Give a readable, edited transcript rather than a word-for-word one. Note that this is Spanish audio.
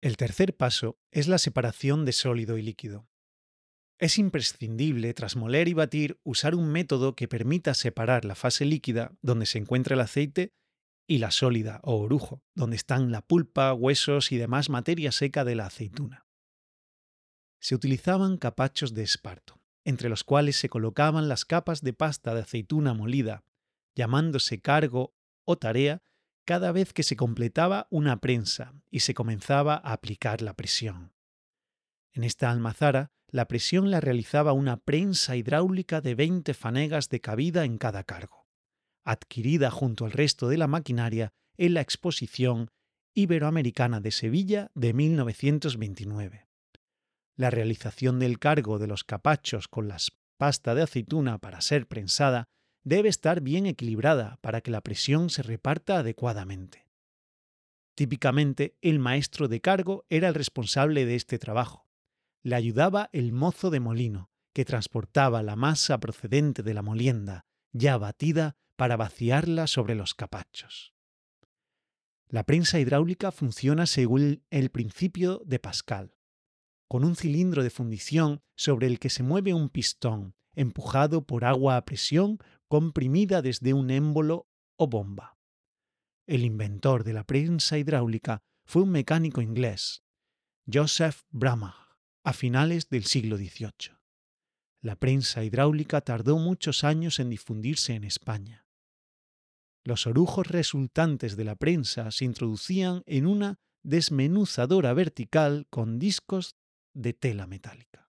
El tercer paso es la separación de sólido y líquido. Es imprescindible, tras moler y batir, usar un método que permita separar la fase líquida, donde se encuentra el aceite, y la sólida o orujo, donde están la pulpa, huesos y demás materia seca de la aceituna. Se utilizaban capachos de esparto, entre los cuales se colocaban las capas de pasta de aceituna molida, llamándose cargo o tarea cada vez que se completaba una prensa y se comenzaba a aplicar la presión. En esta almazara, la presión la realizaba una prensa hidráulica de 20 fanegas de cabida en cada cargo, adquirida junto al resto de la maquinaria en la Exposición Iberoamericana de Sevilla de 1929. La realización del cargo de los capachos con la pasta de aceituna para ser prensada debe estar bien equilibrada para que la presión se reparta adecuadamente. Típicamente, el maestro de cargo era el responsable de este trabajo. Le ayudaba el mozo de molino, que transportaba la masa procedente de la molienda, ya batida, para vaciarla sobre los capachos. La prensa hidráulica funciona según el principio de Pascal, con un cilindro de fundición sobre el que se mueve un pistón, empujado por agua a presión comprimida desde un émbolo o bomba. El inventor de la prensa hidráulica fue un mecánico inglés, Joseph Bramah, a finales del siglo XVIII. La prensa hidráulica tardó muchos años en difundirse en España. Los orujos resultantes de la prensa se introducían en una desmenuzadora vertical con discos de tela metálica.